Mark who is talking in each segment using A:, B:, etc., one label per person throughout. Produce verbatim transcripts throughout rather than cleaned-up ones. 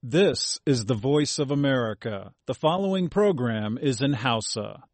A: This is the voice of America. The following program is in Hausa.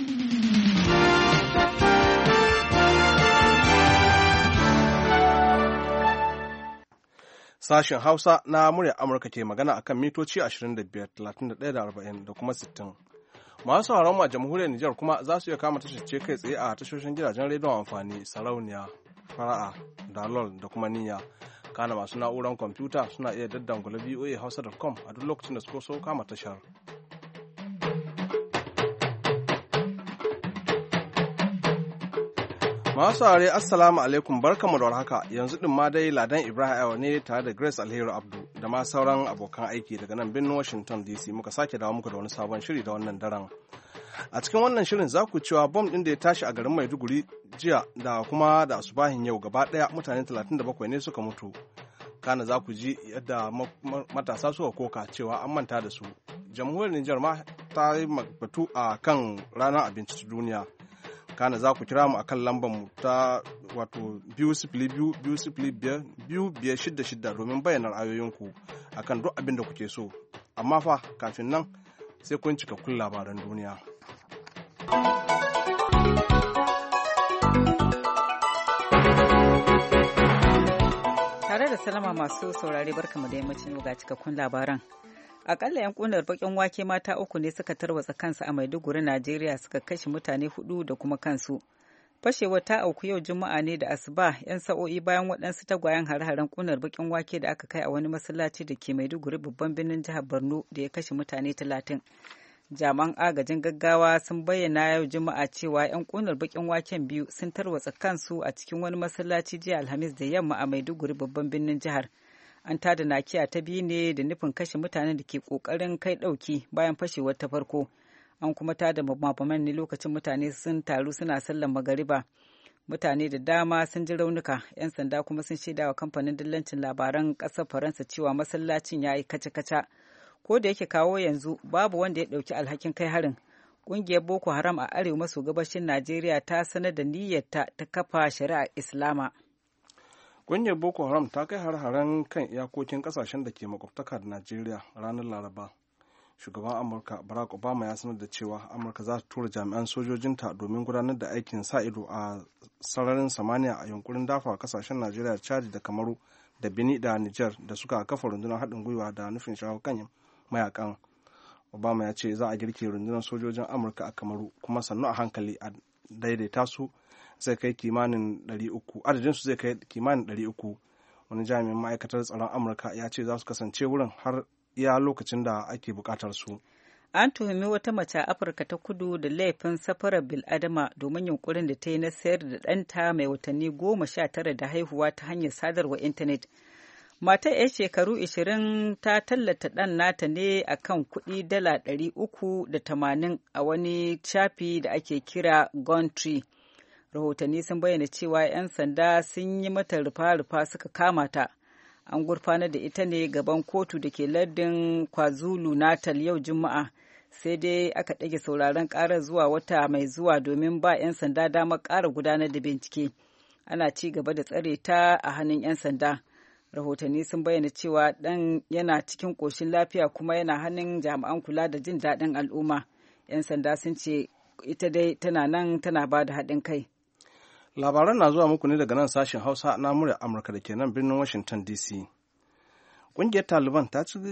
B: Sashen Hausa na muryar Amurka ke magana akan mitoci ashirin da biyar, talatin da ɗaya da arba'in da kuma sittin. Masu sauraron ma jamhuriyar Nijar kuma za su iya kama tashar kai tsaye a tashoshin gidajen rediyon amfani, sarauniya, fara'a, dalol da kuma niyya. Kana masu na'urar kwamfuta suna iya daddangula v o a hausa dot com a duk lokacin da suka so kama tashar. Masu saurare assalamu alaikum barkamu da warhaka, yanzu din ma dai Ladan Ibrahim Ayo ne tare da Grace Alheri Abdu da ma sauran abokan aiki daga nan birnin Washington D C muka sake dawo muku da wani sabon shiri da wannan daren. A cikin wannan shirin za ku cewa bom ɗin da ya tashi a garin Maiduguri jiya da kuma da asubahin yau gaba ɗaya mutane talatin da bakwai ne suka mutu. Kana za ku ji yadda matasa suka koka cewa an manta da su. Jamhuriyar Nijar ma ta yi batu a kan ranar abinci ta duniya. Kana za ku kira mu a kan lambar mu ta wato biyu sifili biyu biyu sifili biyar biyu biyar shida shida domin bayyana ra'ayoyinku akan duk abin da kuke so. Amma fa kafin nan sai kun cika kun labaran duniya.
C: Tare da salama masu saurare barkamu da yammacin ga cikakkun labaran. Akalla 'yan kunar bakin wake mata uku ne suka tarwatsa kansu a Maiduguri, Najeriya suka kashe mutane hudu da kuma kansu. Fashewar ta auku yau Juma'a ne da asuba 'yan sa'o'i bayan waɗansu tagwayen hare-haren kunar bakin wake da aka kai a wani masallaci da ke Maiduguri babban birnin jihar Borno da ya kashe mutane talatin. Jami'an agajin gaggawa sun bayyana yau Juma'a cewa 'yan kunar bakin waken biyu sun tarwatsa kansu a cikin wani masallaci jiya Alhamis da yamma a Maiduguri babban birnin jihar. An tada nakiya ta biyu ne da nufin kashe mutanen da ke kokarin kai dauki bayan fashewar ta farko. An kuma tada mabaman ne lokacin mutane sun taru suna sallan magariba. Mutane da dama sun ji raunuka. 'Yan sanda kuma sun shaida wa kamfanin dillancin labaran ƙasar Faransa cewa masallacin ya yi kaca-kaca. Ko da yake kawo yanzu babu wanda ya ɗauki alhakin kai harin. Ƙungiyar Boko Haram a arewa maso gabashin Najeriya ta sanar da niyyarta ta kafa shari'ar Islama.
B: Ƙungiyar Boko Haram ta kai har-haren kan iyakokin ƙasashen da ke makwabtaka da Najeriya ranar Laraba. Shugaban Amurka Barack Obama ya sanar da cewa Amurka za ta tura jami'an sojojinta domin gudanar da aikin sa ido a sararin samaniya a yunkurin dafa ƙasashen Najeriya, Chad da Kamaru da Benin da Niger da suka kafa rundunar haɗin gwiwa da nufin shawo kan mayakan. Obama ya ce za a girke rundunar sojojin Amurka a Kamaru kuma sannu a hankali a daidaita su zai kai kimanin ɗari uku, adadin su zai kai kimanin ɗari uku. Wani jami'in ma'aikatar tsaron Amurka ya ce za su kasance wurin har iya lokacin da ake buƙatar su.
C: An tuhumi wata mace a Afirka ta Kudu da laifin safarar bil'adama domin yunkurin da ta yi na sayar da ɗanta mai watanni goma sha tara da haihuwa ta hanyar sadarwa intanet. Matar 'yar shekaru ashirin ta tallata ɗan nata ne a kan kuɗi dala ɗari uku da tamanin a wani shafi da ake kira Gumtree. Rahotanni sun bayyana cewa 'yan sanda sun yi mata rufa-rufa suka kama ta. An gurfanar da ita ne gaban kotu da ke lardin KwaZulu Natal yau Juma'a, sai dai aka ɗage sauraron ƙarar zuwa wata mai zuwa domin ba 'yan sanda damar ƙara gudanar da bincike. Ana ci gaba da tsare ta a hannun 'yan sanda. Rahotanni sun bayyana cewa ɗan yana cikin ƙoshin lafiya kuma yana hannun jami'an kula da jin daɗin al'umma. 'Yan sanda sun ce ita dai tana nan tana ba da haɗin kai.
B: Labaran na zuwa muku ne daga nan sashen Hausa na muryar Amurka da ke nan birnin Washington D C. Ƙungiyar Taliban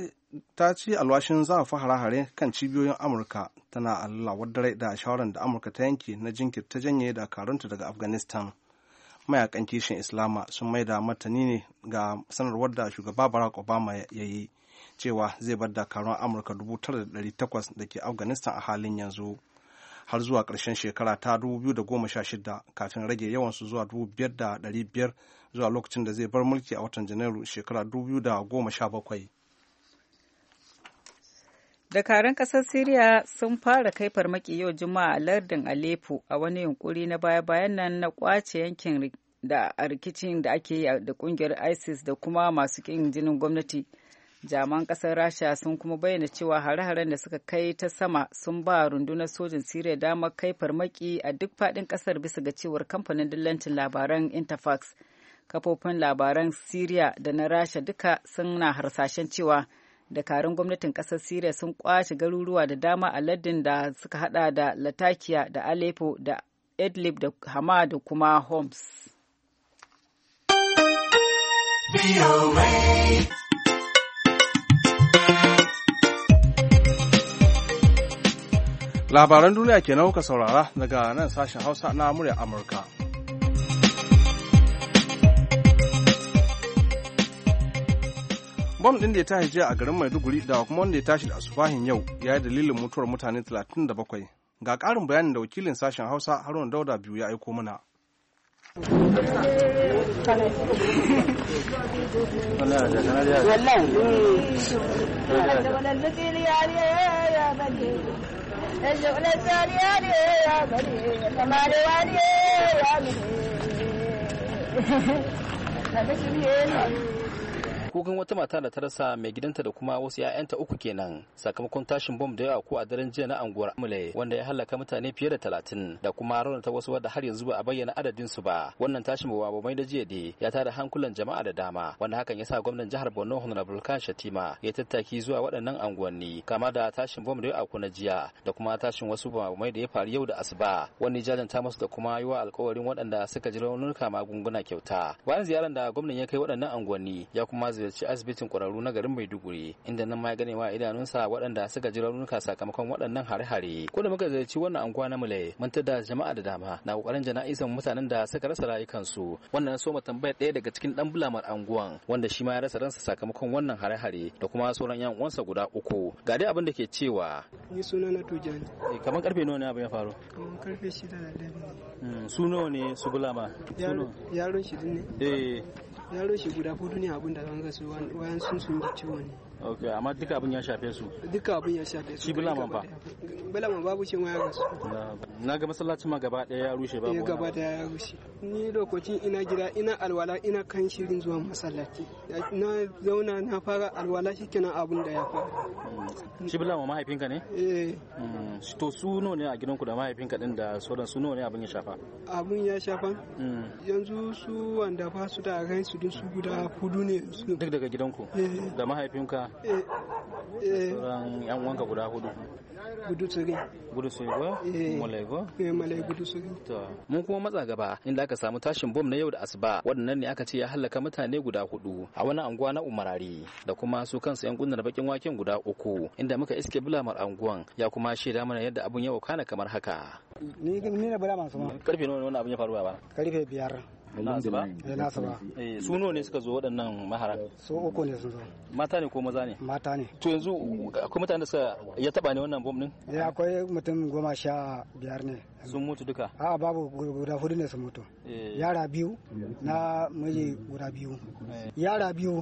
B: ta ci alwashin zafafa hare-hare kan cibiyoyin Amurka, tana Allah wadare da shawarar da Amurka ta yanke na jinkirta janye dakarunta daga Afghanistan. Mayakan kishin Islama sun maida martani ne ga sanarwar da shugaba Barack Obama ya yi cewa zai bar dakarun Amurka dubu tara da ɗari takwas da ke Afghanistan a halin yanzu har zuwa ƙarshen shekara ta dubu biyu da goma sha shida kafin rage yawansu zuwa dubu biyar da ɗari biyar zuwa lokacin da zai bar mulki a watan Janairu shekara dubu biyu da goma sha bakwai.
C: Dakarun ƙasar Siriya sun fara kai farmaki yau Juma'a a lardin Aleppo a wani yunkuri na baya-bayan nan na kwace yankin da a rikicin da ake yi da ƙungiyar ISIS da kuma masu ƙin jinin gwamnati. Jami'an ƙasar Rasha sun kuma bayyana cewa hare-haren da suka kai ta sama sun ba rundunar sojin Siriya damar kai farmaki a duk faɗin ƙasar bisa ga cewar kamfanin dillancin labaran Interfax. Kafofin labaran Siriya da na Rasha duka suna harsashen cewa dakarun gwamnatin ƙasar Siriya sun kwashe garuruwa da dama a lardin da suka hada da Latakia da Aleppo da Idlib da Hama da kuma Homs.
B: Labaran duniya kenan kuka saurara daga nan sashen Hausa na murya Amurka. Bom ɗin da ya tashi jiya a garin Maiduguri da kuma wanda ya tashi da asubahin yau ya yi dalilin mutuwar mutane talatin da bakwai. Ga ƙarin bayanin da wakilin sashen Hausa Haruna Dauda biyu ya aiko mana.
D: Kukan wata mata da ta rasa mai gidanta da kuma wasu 'ya'yanta uku kenan sakamakon tashin bom da yawa ko a daren jiya na anguwar Amule wanda ya halaka mutane fiye da talatin da kuma raunata wasu wadda har yanzu ba a bayyana adadin su ba. Wannan tashin bom mai da jiya dai ya tada hankulan jama'a da dama wanda hakan ya sa gwamnan jihar Borno Honorable Kan Shatima ya tattaki zuwa waɗannan anguwanni kama da tashin bom da ya auku na jiya da kuma tashin wasu bom da ya faru yau da asuba. Wani jajanta musu da kuma yi wa alƙawarin waɗanda suka ji raunuka magunguna kyauta. Bayan ziyarar da gwamnan ya kai waɗannan anguwanni ya kuma ziyarci asibitin ƙwararru na garin Maiduguri inda nan ma ya gane wa idanunsa waɗanda suka ji raunuka sakamakon waɗannan hare-hare. Ko da muka ziyarci wannan anguwa na Mule mun tada jama'a da dama na kokarin jana'izan mutanen da suka rasa rayukansu. Wannan so mu tambaya ɗaya daga cikin dan bulamar anguwan wanda shi ma ya rasa ransa sakamakon wannan hare-hare da kuma sauran yan uwansa guda uku. Ga dai abin da ke cewa
E: ni suna na Tujani.
D: Eh kamar karfe nawa ne abin ya faru?
E: Kamar karfe shida da rabi.
D: Su nawa ne su bulama?
E: Yaron shi ne.
D: Eh
E: yaro shi guda hudu ne abin da zan ga su wayan sun sun ji ciwo ne.
D: Ok, amma duka abin ya shafe su?
E: Duka abin ya shafe su.
D: Shi bulaman fa?
E: Bulaman babu shi ma ya rasu.
D: Na ga masallacin ma gaba ɗaya ya rushe babu.
E: Eh gaba ɗaya ya rushe. Ni lokacin ina gida ina alwala ina kan shirin zuwa masallaci. Na zauna na fara alwala shikenan abin da ya faru.
D: Shi bulaman mahaifinka ne?
E: Eh.
D: To su nawa ne a gidanku da mahaifinka din da sauran su nawa ne abin ya shafa?
E: Abin ya shafa? Yanzu su wanda ba su da rai su din su guda hudu ne.
D: Duk daga gidanku? Da mahaifinka? sauran yan wanka guda hudu
E: gudu tsiri
D: gudu tsiri go malai go
E: eh malai gudu tsiri
D: to mun kuma matsa gaba inda aka samu tashin bom na yau da asuba waɗannan ne aka ce ya halaka mutane guda hudu a wani anguwa na Umarari da kuma su kansu yan kunnar bakin waken guda uku inda muka iske bulamar anguwan ya kuma shaida mana yadda abun ya wakana kamar haka
E: ni ni ne bulamar su ma
D: karfe nawa wannan abun ya faru ba
E: karfe biyar
D: na asuba?
E: Eh na asuba.
D: Eh su nawa ne suka zo waɗannan mahara?
E: Su uku ne sun zo.
D: Mata ne ko maza ne?
E: Mata ne.
D: To yanzu akwai mutane da suka ya taba ne wannan bom din?
E: Eh akwai mutum goma sha biyar ne.
D: Sun mutu duka?
E: A'a babu guda hudu ne sun mutu. Yara biyu na miji guda biyu. Yara biyu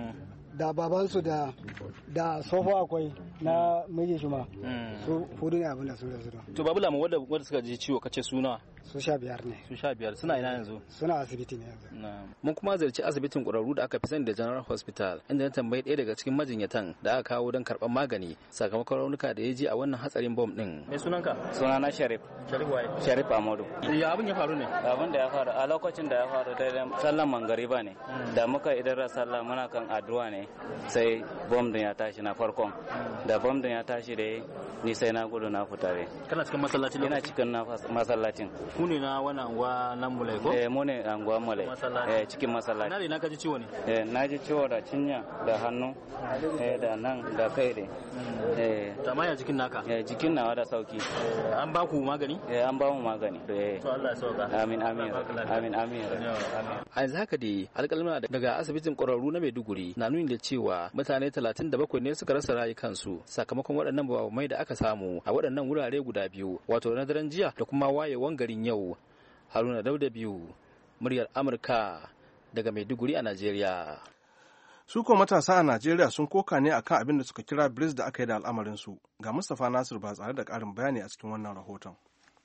E: da babansu da da sofo akwai na miji shi ma su hudu ne abin da sun rasu.
D: To babu lamu wanda wanda suka ji ciwo kace suna?
E: Su sha biyar ne.
D: Su sha biyar suna ina yanzu?
E: Suna asibiti ne yanzu.
D: Mun kuma ziyarci asibitin ƙwararru da aka fi sani da General Hospital inda na tambayi ɗaya daga cikin majinyatan da aka kawo don karɓar magani sakamakon raunuka da ya ji a wannan hatsarin bom ɗin. Me sunanka?
F: Sunana Sharif.
D: Sharif waye?
F: Sharif Amadu.
D: Ya abin ya faru ne?
F: Abin da ya faru a lokacin da ya faru daidai sallan mangariba ne. Da muka idar sallah muna kan addu'a ne sai bom din ya tashi na farkon. Da bom din ya tashi da ni sai na gudu na fitare.
D: Kana cikin masallacin?
F: Ina cikin masallacin.
D: Ku ne na wannan anguwa nan Mulai ko?
F: Eh mu ne anguwa Mulai. Eh cikin masallaci.
D: Ina ne na kaji ciwo ne?
F: Eh na ji ciwo da cinya da hannu eh da nan da kai ne.
D: Eh tamaya jikin naka?
F: Eh jikin nawa da sauki.
D: An ba ku magani?
F: Eh an ba mu magani. Eh
D: to Allah ya sauka.
F: Amin amin. Amin amin.
D: A yanzu haka dai alƙalma daga asibitin ƙwararru na Maiduguri na nuni da cewa mutane talatin da bakwai ne suka rasa rayukansu sakamakon waɗannan babamai da aka samu a waɗannan wurare guda biyu wato na daren jiya da kuma wayewan garin yau. Haruna Dauda biyu, muryar Amurka daga Maiduguri a Najeriya.
B: Su ko matasa a Najeriya sun koka ne akan abin da suka kira Briggs da aka yi da al'amarinsu. Ga Mustapha Nasir ba tsare da ƙarin bayani a cikin wannan rahoton.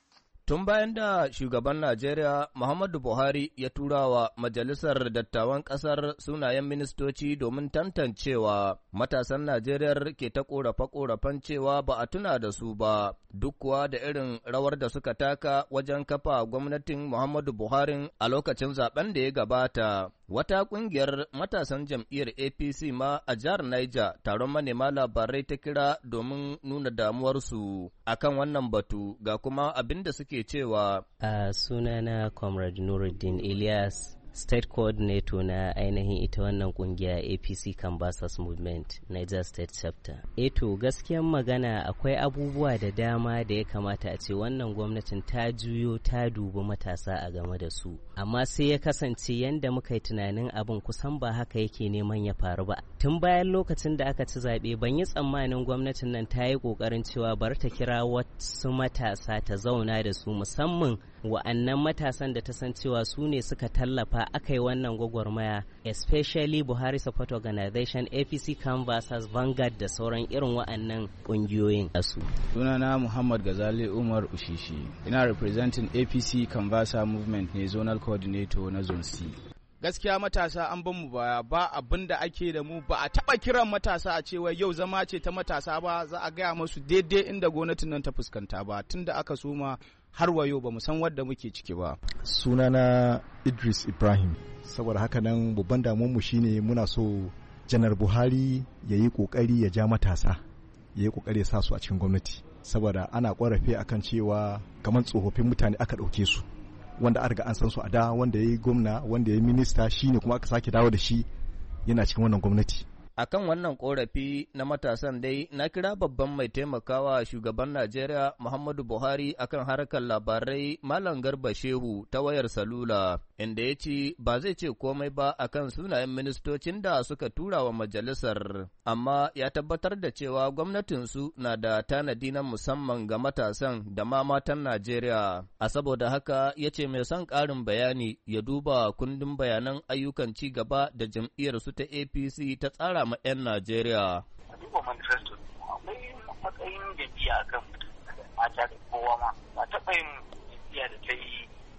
G: Tun bayan da shugaban Najeriya Muhammadu Buhari ya tura wa Majalisar Dattawan ƙasar sunayen ministoci domin tantancewa, matasan Najeriya ke ta ƙorafe-ƙorafen cewa ba a tuna da su ba, duk kuwa da irin rawar da suka taka wajen kafa gwamnatin Muhammadu Buhari a lokacin zaben da ya gabata. Wata ƙungiyar matasan jam'iyyar A P C ma a jihar Niger taron manema labarai ta kira domin nuna damuwarsu akan wannan batu ga kuma abin da suke cewa.
H: A uh, sunana Comrade Nuruddin Ilyas, State Coordinator na ainihin ita wannan kungiya A P C Canvassers Movement, Niger State Chapter. Eto gaskiyan magana akwai abubuwa da dama da ya kamata a ce wannan gwamnatin ta juyo ta dubi matasa a game da su. Amma sai ya kasance yanda muka yi tunanin abin kusan ba haka yake neman ya faru ba. Tun bayan lokacin da aka ci zaɓe ban yi tsammanin gwamnatin nan ta yi ƙoƙarin cewa bari ta kira wasu matasa ta zauna da su musamman wa'annan matasan da ta san cewa su ne suka tallafa aka yi wannan gwagwarmaya, especially Buhari Support Organization, A P C Canvassers, Vanguard da sauran irin wa'annan ƙungiyoyin su.
I: Sunana Muhammad Gazali Umar Ushishi, ina representing A P C Canvasser Movement ne, zonal coordinator na Zone C. Gaskiya matasa an ban mu baya, ba abin da ake da mu, ba a taɓa kiran matasa a cewa yau zama ce ta matasa ba, za a gaya masu daidai inda gwamnatin nan ta fuskanta ba, tun da aka soma har wayo ba mu san wadda muke ciki ba.
J: Sunana Idris Ibrahim, saboda haka nan babban damuwarmu shine muna so Janar Buhari ya yi kokari ya ja matasa, ya yi kokari ya sa su a cikin gwamnati, saboda ana korafe akan cewa kamar tsofaffin mutane aka ɗauke su, wanda an riga an san su a da, wanda ya yi gwamna, wanda ya yi minista, shine kuma aka sake dawo da shi yana cikin wannan gwamnati.
G: Akan wannan korafi na matasan dai na kira babban mai taimakawa shugaban Najeriya Muhammadu Buhari akan harkar labarai Malam Garba Shehu ta wayar salula, inda ya ce ba zai ce komai ba akan sunayen ministocin da suka tura wa majalisar, amma ya tabbatar da cewa gwamnatinsu na da tanadi na musamman ga matasan da ma matan Najeriya. A saboda haka ya ce mai son ƙarin bayani ya duba kundin bayanan ayyukan ci gaba da jam'iyyarsu ta A P C ta tsara ma 'yan Najeriya.
K: A duba manifesto, akwai matsayin jam'iyya kan mata da kowa ma, ba taɓa yin jam'iyya da ta yi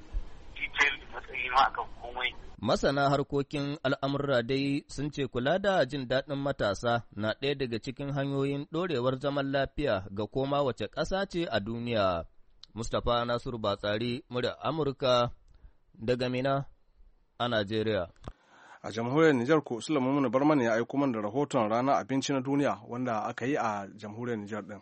K: detail matsayi ma akan komai.
G: Masana harkokin al'amurra dai sun ce kula da jin daɗin matasa na ɗaya daga cikin hanyoyin ɗorewar zaman lafiya ga koma wace ƙasa ce a duniya. Mustapha Nasiru Batsari, murya Amurka, daga Mina a Najeriya.
B: A jamhuriyar Nijar ko Sulaiman Barman ya aiko mana da rahoton ranar abinci na duniya wanda aka yi a jamhuriyar Nijar din.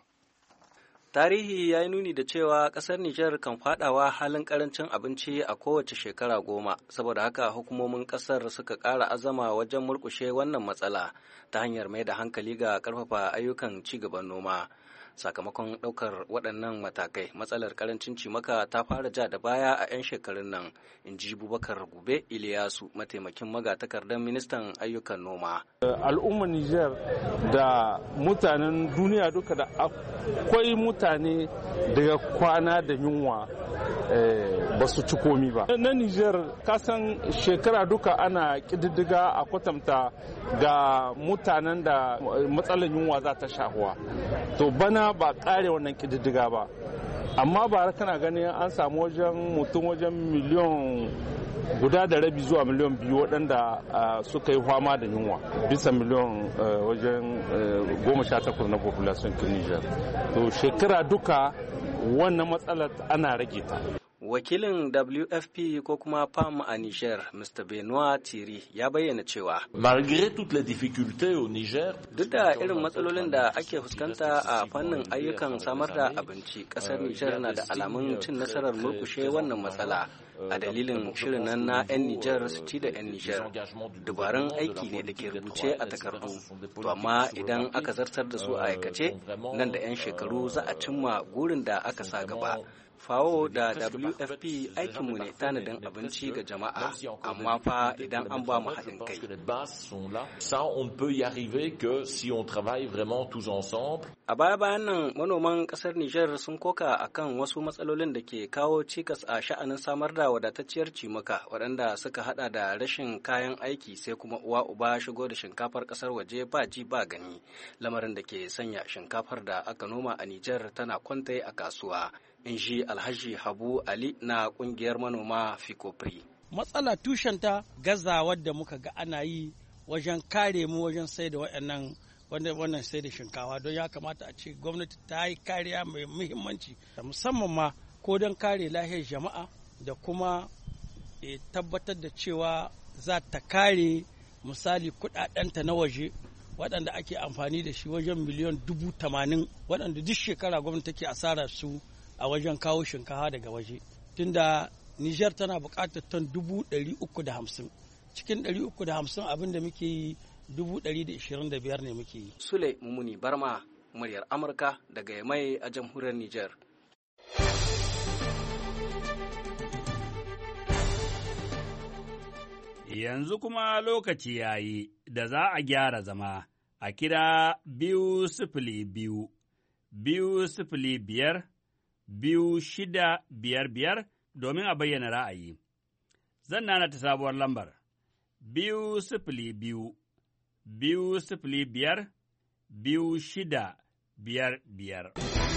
L: Tarihi ya yi nuni da cewa ƙasar Nijar kan fadawa halin ƙarancin abinci a kowace shekara goma, saboda haka hukumomin ƙasar suka ƙara azama wajen murƙushe wannan matsala ta hanyar mai da hankali ga ƙarfafa ayyukan ci gaban noma. Sakamakon ɗaukar waɗannan matakai, matsalar ƙarancin cimaka ta fara ja da baya a 'yan shekarun nan, in ji Bubakar Gube Iliyasu, mataimakin magatakardar ministan ayyukan noma.
M: Al'ummar Nijar da mutanen duniya duka da akwai mutane daga kwana da yunwa ba su ci komi ba. Na Nijar kasan shekara duka ana ƙididdiga a kwatanta ga mutanen da matsalar yunwa za ta shahuwa. To bana ba ƙare wannan ƙididdiga ba, amma ba kana ganin an samu wajen mutum wajen miliyon guda da rabi zuwa miliyon biyu waɗanda suka yi fama da yunwa bisa miliyon wajen goma sha takwas na population kin Niger. To shekara duka wannan matsalar ana rage ta.
L: Wakilin W F P ko kuma P A M a Niger, Mister Benoit Thierry, ya bayyana cewa
N: Malgré toutes les difficultés au Niger,
L: duk da irin matsalolin da ake fuskanta a fannin ayyukan samar da abinci, kasar Niger na da alamun cin nasarar murkushe wannan matsala. A dalilin shirin nan na 'yan Nijar su ci da 'yan Nijar, dubarun aiki ne da ke rubuce a takardu, to amma idan aka zartar da su a aikace, nan da 'yan shekaru za a cimma gurin da aka sa gaba. Fawo da W F P aikinmu ne tanadin abinci ga jama'a, amma fa idan an ba mu haɗin kai. A baya-bayan nan manoman ƙasar Nijar sun koka akan wasu matsalolin da ke kawo cikas a sha'anin samar da wadatacciyar cimaka, waɗanda suka hada da rashin kayan aiki, sai kuma uwa uba shigo da shinkafar ƙasar waje ba ji ba gani, lamarin da ke sanya shinkafar da aka noma a Nijar tana kwantai a kasuwa. in ji Alhaji Habu Ali na ƙungiyar manoma Fikopri.
O: Matsala tushenta gazawar da muka ga ana yi wajen kare mu wajen sai da waɗannan wannan sai da shinkawa, don ya kamata a ce gwamnati ta yi kariya mai muhimmanci musamman ma ko don kare lahiyar jama'a da kuma e, tabbatar da cewa za ta kare misali kudadenta na waje waɗanda ake amfani da shi wajen miliyan dubu tamanin waɗanda duk shekara gwamnati take asara su a wajen kawo shinkawa daga waje, tunda Nijar tana buƙatar ton dubu ɗari uku da hamsin, cikin ɗari uku da hamsin abin da muke yi dubu ɗari da ishirin da biyar ne muke yi.
L: Sule Mumuni Barma, muryar Amurka daga Yamai a jamhuriyar Nijar.
P: Yanzu kuma lokaci ya yi da za a gyara zama a kira biyu sifili biyu, biyu sifili biyar, biyu shida biyar biyar domin a bayyana ra'ayi. Zan nana ta sabuwar lambar, biyu sifili biyu, biyu sifili biyar, biyu shida biyar biyar.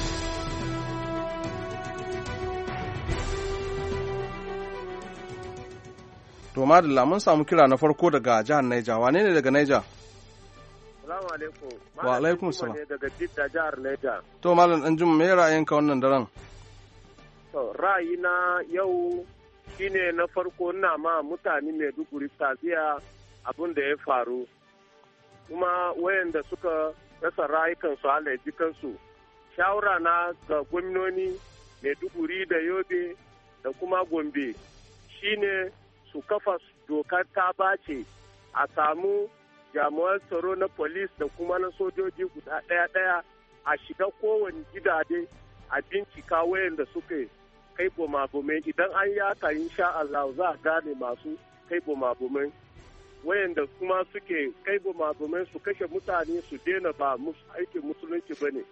B: To madalla mun samu kira na farko daga jihar Naija. Wane ne daga Naija?
Q: Salamu alaikum.
B: Wa alaikum salam.
Q: Ne daga Jidda jihar Naija.
B: To malam dan juma me ra'ayinka wannan daren?
Q: To ra'ayina yau shine na farko ina ma mutane Maiduguri taziya abin da ya faru. Kuma wayanda suka rasa rayukansu Allah ya ji kansu. Shawara na ga gwamnoni Maiduguri da Yobe da kuma Gombe shine su kafa dokar ta bace a samu jami'an tsaro na polis da kuma na sojoji guda ɗaya-ɗaya a shiga kowane gidaje a bincika wayanda suke kai bomabomai. Idan an yi haka insha Allah za a gane masu kai bomabomai. Wayanda kuma suke kai bomabomai su kashe mutane su daina ba musu aikin musulunci ba ne.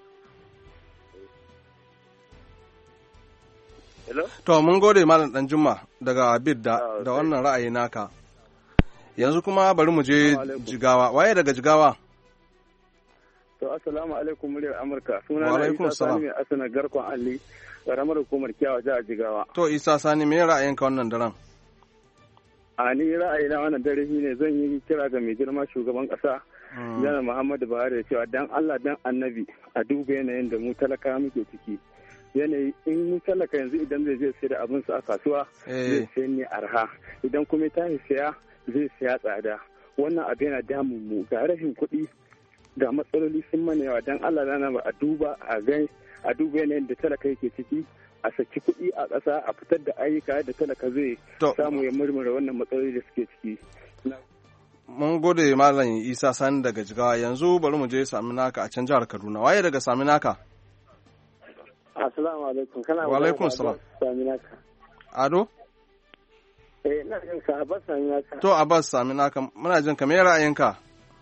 B: To mun gode Malam Danjuma daga Abid da, da wannan ra'ayi naka. Yanzu kuma bari mu je Jigawa. Waye daga Jigawa?
R: To assalamu alaikum muryar Amurka. Suna na Isa Sani mai asana garkon Ali, karamar hukumar Kiyawa jihar Jigawa.
B: To Isa Sani me ra'ayinka wannan daren?
R: A ni ra'ayi na wannan dare shine zan yi kira ga mai girma shugaban kasa Janar Muhammadu Buhari da cewa dan Allah dan Annabi a duba yanayin da mu talaka muke ciki. Yanayi in mun talaka yanzu idan zai je sai da abin su a kasuwa zai sai ne arha, idan kuma ta saya zai saya tsada. Wannan abu yana damun mu ga rashin kuɗi ga matsaloli sun mana yawa, dan Allah rana ba a duba a gai a duba yanayin da talaka yake ciki, a saki kuɗi a ƙasa a fitar da ayyuka da talaka zai samu ya murmura wannan matsaloli da suke ciki.
B: Mun gode Malam Isa Sani daga Jigawa. Yanzu bari mu je sami naka a can jihar Kaduna. Waye daga sami naka?
R: Assalamu alaikum. Kana
B: wa alaikum salam. Ado?
R: Eh, ina jin ka Abbas sami naka.
B: To Abbas sami naka, muna jin ka, me ra'ayinka?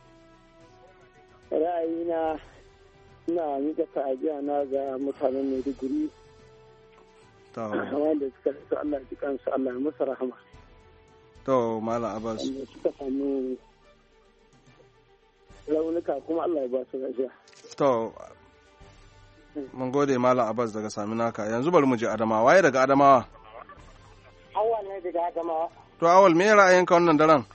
R: Ra'ayina ina miƙa ta'aziya na ga mutanen Maiduguri.
B: To.
R: Wanda suka rasa Allah ya ji kansu, Allah ya musu rahama.
B: To Malam Abbas.
R: Wanda suka samu raunuka kuma Allah ya ba su lafiya.
B: To mun gode Malam Abbas daga Saminaka. Yanzu bari mu je Adamawa. Waye daga Adamawa?
S: Awal ne daga Adamawa.
B: To Awal me ra'ayinka wannan daren?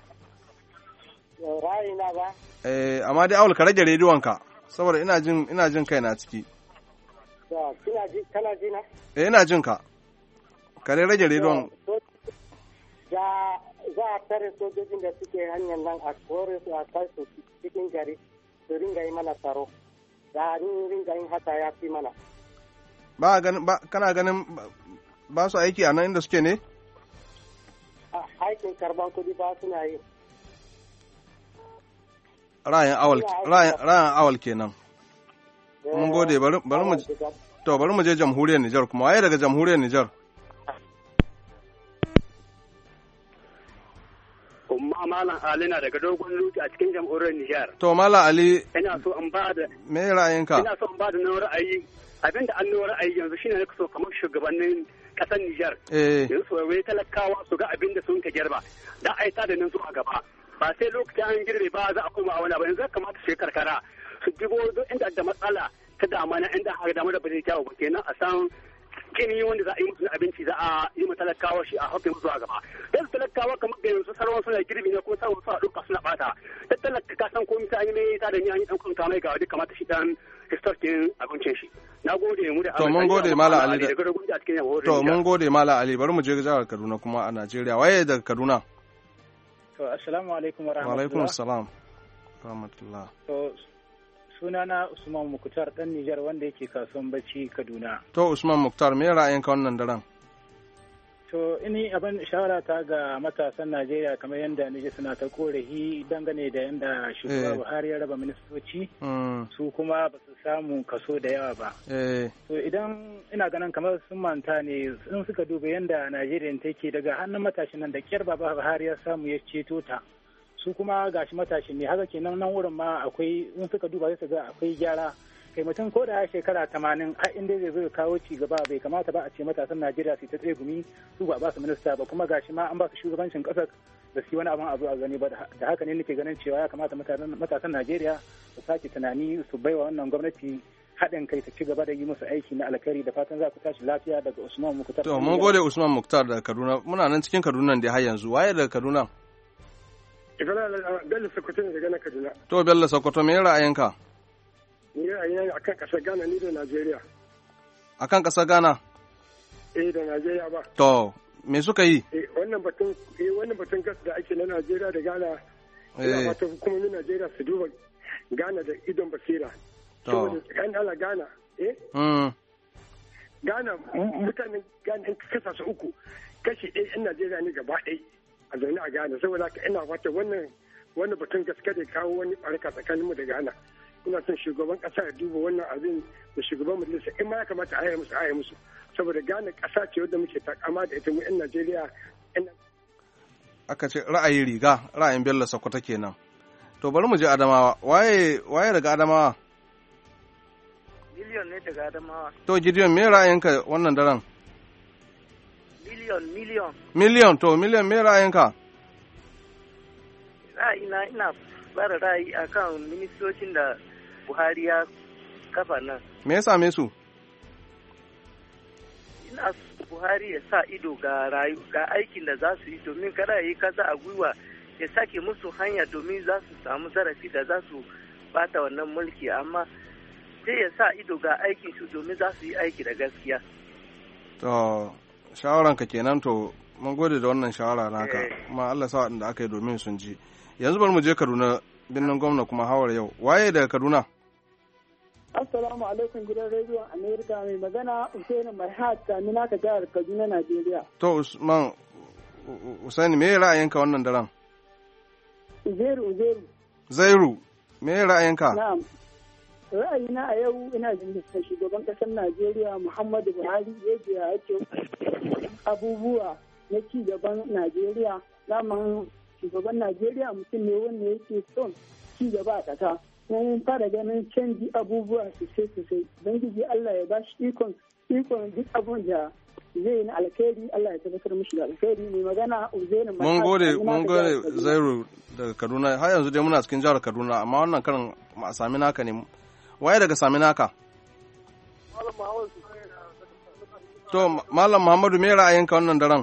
S: Ra'ayina ba.
B: Eh amma dai Awal ka rage rediyonka saboda ina jin ina jin kai na ciki.
S: To kina ji kana ji na?
B: Eh ina jin ka. Ka rage rediyon.
S: Za za a tare sojojin da suke hanyar nan a kore su a kai su cikin gari su ringa yi mana tsaro. Da ni ringa yin haka ya fi mana.
B: Ba ganin ba kana ganin ba su aiki a nan inda suke ne?
S: Aikin karban kudi ba suna yi.
B: Ra'ayin awal ra'ayin awal kenan. Mun gode bari bari mu to bari mu je jamhuriyar Nijar kuma waye daga jamhuriyar Nijar?
R: Umma Malam Ali na daga dogon luti a cikin jamhuriyar Nijar.
B: To Malam Ali
R: ina so in ba da
B: me ra'ayinka?
R: Ina so in ba da na ra'ayi abinda an nuna ra'ayi yanzu shine nake so kamar shugabannin kasar Nijar.
B: Eh.
R: Yanzu wai talakawa su ga abinda sun ka girba. Da ai ta da nan zuwa gaba. Ba sai lokacin an girbe ba za a koma a wani ba yanzu kamata su karkara su dibo duk inda da matsala ta damana inda aka damu da ba zai kyawu ba kenan a san
T: kini wanda za a yi musu abinci za a yi mu talakawa shi a hakan zuwa gaba dan talakawa kamar da yanzu sarwan suna girbi ne kuma sarwan suna duka suna bata dan talaka ka san komai sai an yi mai ta da ni an yi dan kunta mai ga duk kamata shi dan historkin abincin shi nagode mu da
B: to mun gode mala ali to mun gode mala ali bari mu je jihar Kaduna kuma a Najeriya waye daga Kaduna
U: to assalamu alaikum wa rahmatullah
B: wa alaikum assalam rahmatullah
U: to sunana Usman Muktar dan Nijar wanda yake kasuwan bacci Kaduna.
B: To Usman Muktar me ra'ayinka wannan daren?
U: To ini abin shawara ta ga matasan Najeriya kamar yadda nije suna ta korafi dangane da yadda shugaba Buhari ya raba ministoci su kuma ba su samu kaso da yawa ba. To idan ina ganin kamar sun manta ne sun suka duba yadda Najeriya take daga hannun matashin nan da kyar baba Buhari ya samu ya ceto ta. Su kuma gashi matashi ne haka kenan nan wurin ma akwai in suka duba sai su ga akwai gyara kai mutum ko da shekara tamanin a inda zai zo kawo ci gaba bai kamata ba a ce matasan Najeriya su ta tsegumi su ba ba su minista ba kuma gashi ma an ba su shugabancin kasar da su wani abin abu a gani ba da haka ne nake ganin cewa ya kamata matasan Najeriya su sake tunani su baiwa wannan gwamnati haɗin kai ta ci gaba da yi musu aiki na alkhairi da fatan za ku tashi lafiya daga Usman Muktar.
B: To mun gode Usman Muktar daga Kaduna muna nan cikin Kaduna da har yanzu waye daga Kaduna?
V: Bello Sokoto ne daga na Kaduna.
B: To Bello Sokoto me ra'ayinka?
V: Ni ra'ayina akan kasar Ghana ni da Najeriya.
B: Akan kasar Ghana?
V: Eh da Najeriya ba.
B: To me suka yi?
V: Eh wannan batun eh wannan batun gas da ake na Najeriya da Ghana. Ina fata hukumomin Najeriya su duba Ghana da idon basira.
B: To.
V: Kan ala Ghana eh?
B: Mm.
V: Ghana mutanen Ghana in kasa su uku kashi ɗaya 'yan Najeriya ne gaba ɗaya. A zaune a Ghana saboda haka ina fata wannan wannan batun gaske da kawo wani barka tsakaninmu da Ghana ina son shugaban kasa ya duba wannan abin da shugaban majalisa in ma ya kamata a yi musu a yi musu saboda Ghana kasa ce wadda muke takama da ita mu yan Najeriya
B: aka ce ra'ayi riga ra'ayin Bello Sokoto kenan to bari mu je Adamawa waye waye daga Adamawa
W: Miliyon ne daga Adamawa
B: to Gideon me ra'ayinka wannan daren
W: Miliyon, miliyon.
B: Miliyon, to miliyon me ra'ayinka?
W: Ra'ayina ina fara ra'ayi a kan ministocin da Buhari ya kafa nan.
B: Me ya same su?
W: Ina Buhari ya sa ido ga rayu ga aikin da za su yi domin kada ya yi kasa a gwiwa ya sake musu hanya domin za su samu zarafi da za su bata wannan mulki amma sai ya sa ido ga aikin su domin za su yi aiki da gaskiya.
B: To shawaranka kenan to mun gode da wannan shawara naka kuma Allah sa waɗanda aka yi domin sun ji yanzu bari mu je Kaduna binnin gwamna kuma hawar yau waye daga Kaduna
X: Assalamu alaikum gidan rediyon Amerika mai magana Usaini Mai Hat Samina ka jihar Kaduna Najeriya
B: to Usman Usaini me ra'ayinka wannan daren
X: Uzairu Uzairu
B: Zairu me ra'ayinka
X: na'am ra'ayina a yau ina jin shugaban kasar Najeriya Muhammadu Buhari yake yake abubuwa na ci gaban Najeriya zaman shugaban Najeriya mutum ne wanda yake son ci gaba a ƙasa mun fara ganin canji abubuwa sosai sosai ubangiji Allah ya ba shi ikon ikon duk abun da zai na alkhairi Allah ya tabbatar mishi da alkhairi mai magana Uzaina
B: mun gode mun gode Zairu daga Kaduna har yanzu dai muna cikin jihar Kaduna amma wannan karin a sami naka ne waye daga sami naka to Malam Muhammadu me ra'ayinka wannan daren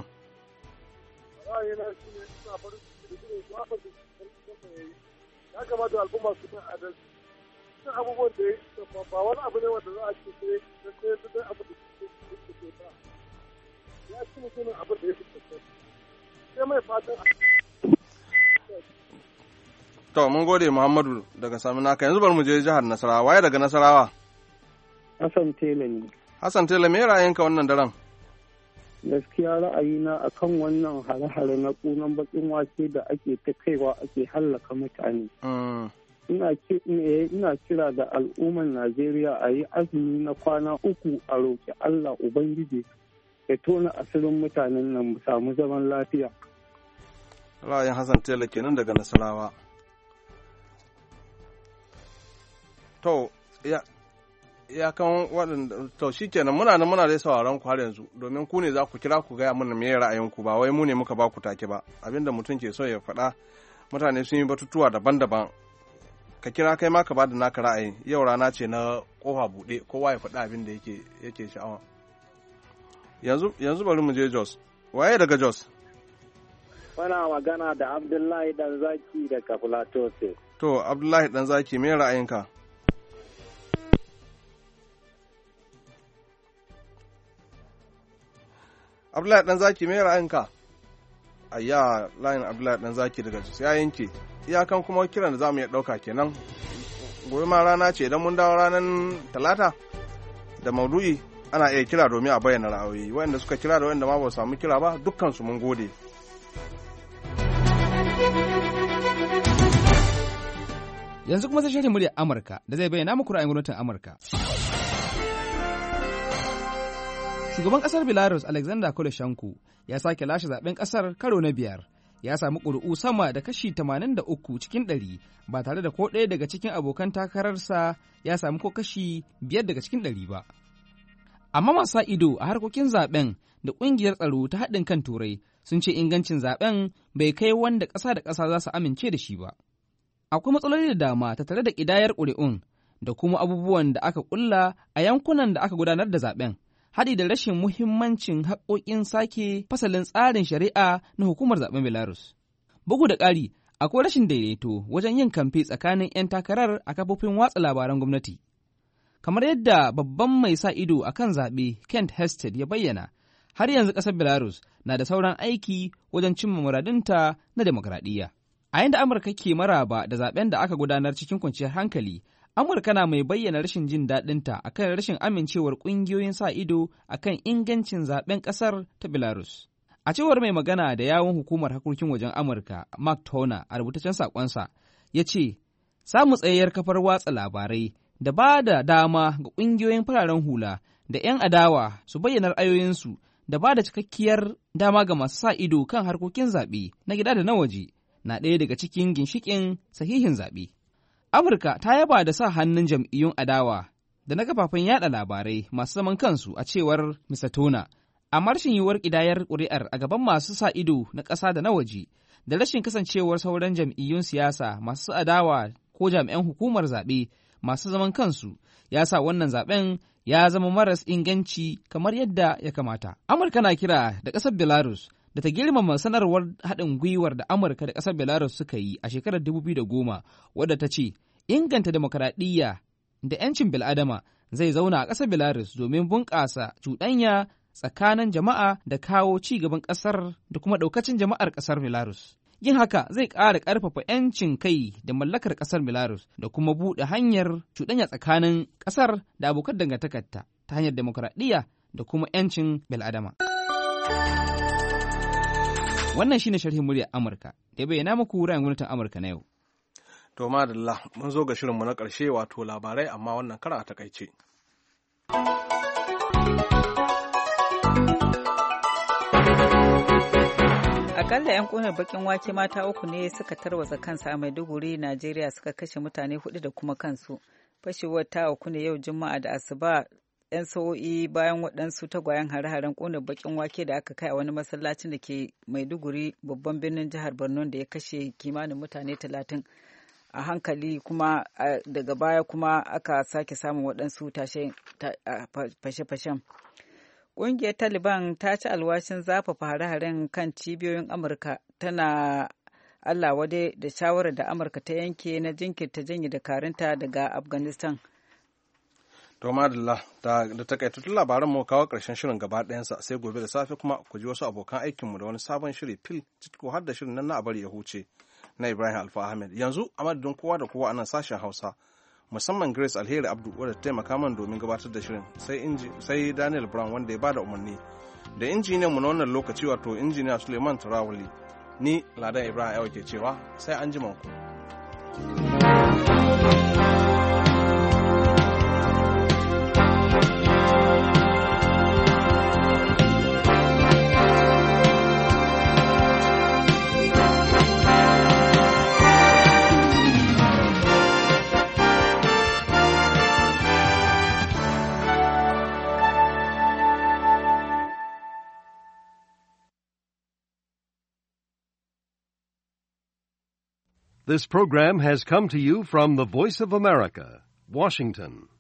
V: ya kamata al'umma su san adalci duk abubuwan da ya ba wani abu ne wanda za a ce sai sai sai abu da ke ke ta ya ci mutumin abin da ya fi sai mai fatan
B: to mun gode Muhammadu daga Saminaka yanzu bari mu je jihar Nasarawa waye daga Nasarawa
Y: Hassan Tela ne
B: Hassan Tela me ra'ayinka wannan daren
Y: gaskiya ra'ayina akan wannan hare-hare na kunan bakin wake da ake ta kaiwa ake hallaka mutane. Ina kira da al'ummar Najeriya a yi azumi na kwana uku a roƙi Allah Ubangiji ya tona asirin mutanen nan mu samu zaman lafiya.
B: Ra'ayin Hassan Tela kenan daga Nasarawa. To, ya ya kan waɗanda to shi kenan muna nan muna dai sauraron ku har yanzu domin ku ne za ku kira ku gaya mana me ra'ayinku ba wai mu ne muka ba ku take ba abinda mutum ke so ya faɗa mutane sun yi batutuwa daban-daban ka kira kai ma ka bada naka ra'ayi yau rana ce na kofa buɗe kowa ya faɗa abin da yake yake sha'awa yanzu yanzu bari mu je Jos. Waye daga Jos?
A: Wana magana da Abdullahi dan zaki daga Plateau State.
B: To Abdullahi dan zaki me ra'ayinka? Abdullahi dan zaki me ra'ayinka? Ayya, layin Abdullahi dan zaki daga Jos ya yanke. Iyakan kuma kiran da zamu iya dauka kenan. Gobe ma rana ce idan mun dawo ranar Talata da maudu'i ana iya kira domin a bayyana ra'ayoyi. Wanda suka kira da wanda ma ba su samu kira ba dukkan su mun gode.
C: Yanzu kuma sai shirin muryar Amurka da zai bayyana muku ra'ayin gwamnatin Amurka. Shugaban ƙasar Belarus Alexander Lukashenko ya sake lashe zaben ƙasar karo na biyar. Ya sami ƙuri'u sama da kashi tamanin da uku cikin ɗari ba tare da ko ɗaya daga cikin abokan takararsa ya sami ko kashi biyar daga cikin ɗari ba. Amma masu ido a harkokin zaben da ƙungiyar tsaro ta haɗin kan Turai sun ce ingancin zaben bai kai wanda ƙasa da ƙasa za su amince da shi ba. Akwai matsaloli da dama ta tare da ƙidayar ƙuri'un da kuma abubuwan da aka ƙulla a yankunan da aka gudanar da zaben. Haɗi da rashin muhimmancin haƙoƙin sake fasalin tsarin shari'a na hukumar zaben Belarus. Bugu da ƙari, akwai rashin daidaito wajen yin kamfe tsakanin 'yan takarar a kafofin watsa labaran gwamnati. Kamar yadda babban mai sa ido a kan zaɓe Kent Hested ya bayyana, har yanzu ƙasar Belarus na da sauran aiki wajen cimma muradunta na demokradiyya. A yanda Amurka ke maraba da zaɓen da aka gudanar cikin kwanciyar hankali, Amurka na mai bayyana rashin jin daɗinta a kan rashin amincewar ƙungiyoyin sa ido a kan ingancin zaɓen ƙasar ta Belarus. A cewar mai magana da yawun hukumar harkokin wajen Amurka, Mark Toner, a rubutaccen saƙonsa, ya ce, samun tsayayyar kafar watsa labarai da ba da dama ga ƙungiyoyin fararen hula da 'yan adawa su bayyana ra'ayoyinsu da ba da cikakkiyar dama ga masu sa ido kan harkokin zaɓe na gida da na waje na ɗaya daga cikin ginshiƙin sahihin zaɓe. Amurka ta yaba da sa hannun jam'iyyun adawa da na kafafen yada labarai masu zaman kansu a cewar mister Toner, amma rashin yiwuwar ƙidayar ƙuri'ar a gaban masu sa ido na ƙasa da na waje da rashin kasancewar sauran jam'iyyun siyasa masu adawa ko jami'an hukumar zaɓe masu zaman kansu ya sa wannan zaɓen ya zama maras inganci kamar yadda ya kamata. Amurka na kira da ƙasar Belarus da ta girmama sanarwar haɗin gwiwar da Amurka da ƙasar Belarus suka yi a shekarar dubu biyu da goma wadda ta ce inganta demokaradiyya da 'yancin bil'adama zai zauna a ƙasar Belarus domin bunƙasa cuɗanya tsakanin jama'a da kawo ci gaban ƙasar da kuma ɗaukacin jama'ar ƙasar Belarus. Yin haka zai ƙara ƙarfafa 'yancin kai da mallakar ƙasar Belarus da kuma buɗe hanyar cuɗanya tsakanin ƙasar da abokan dangantakarta ta hanyar demokaradiyya da kuma 'yancin bil'adama. Wannan shine sharhin muryar Amurka da ya bayyana muku ra'ayin gwamnatin Amurka na yau.
B: To madalla, mun zo ga shirinmu na ƙarshe wato labarai amma wannan kara a takaice.
D: Akalla 'yan ƙunar bakin wake mata uku ne suka tarwatsa kansu a Maiduguri, Najeriya suka kashe mutane hudu da kuma kansu. Fashewar ta uku ne yau Juma'a da Asuba 'yan sa'o'i bayan waɗansu tagwayen hare-haren ƙunar bakin wake da aka kai a wani masallacin da ke Maiduguri, babban birnin jihar Borno, da ya kashe kimanin mutane talatin. A hankali kuma daga baya kuma aka sake samun waɗansu fashe-fashen. Ƙungiyar Taliban ta ci alwashin zafafa hare-haren kan cibiyoyin Amurka, tana Allah wade da shawarar da Amurka ta yanke na jinkirta janye dakarunta daga Afghanistan.
B: To madalla, da takaitattun labaran mu kawo ƙarshen shirin gaba ɗayansa, sai gobe da safe kuma ku ji wasu abokan aikinmu da wani sabon shiri fil ciki har da shirin nan na abari ya huce na Ibrahim Alfa Ahmed. Yanzu a madadin kowa da kowa a nan sashen Hausa, musamman Grace Alheri Abdu wadda ta taimaka man domin gabatar da shirin, sai inji sai Daniel Brown wanda ya bada umarni, da injiniyan mu na wannan lokaci wato injiniya Suleiman Tarawali. Ni Ladan Ibrahim Ayo ke cewa sai an ji ku.
E: This program has come to you from the Voice of America, Washington.